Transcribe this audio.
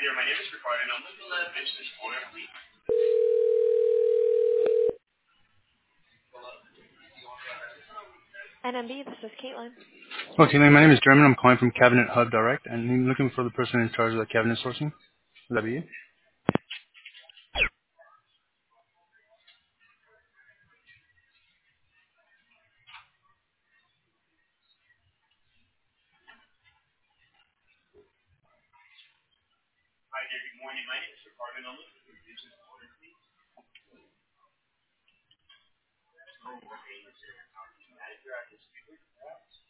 there. My name is Ricardo, and I'm looking at a business owner, please. NMB, this is Caitlin. Okay, my name is German. I'm calling from Cabinet Hub Direct, and I'm looking for the person in charge of the cabinet sourcing. Would that be you? Hi there. Good morning. My name is Ricardo, and I'm looking for a business owner, please. Oh, okay. Is there an accounting manager I can speak with?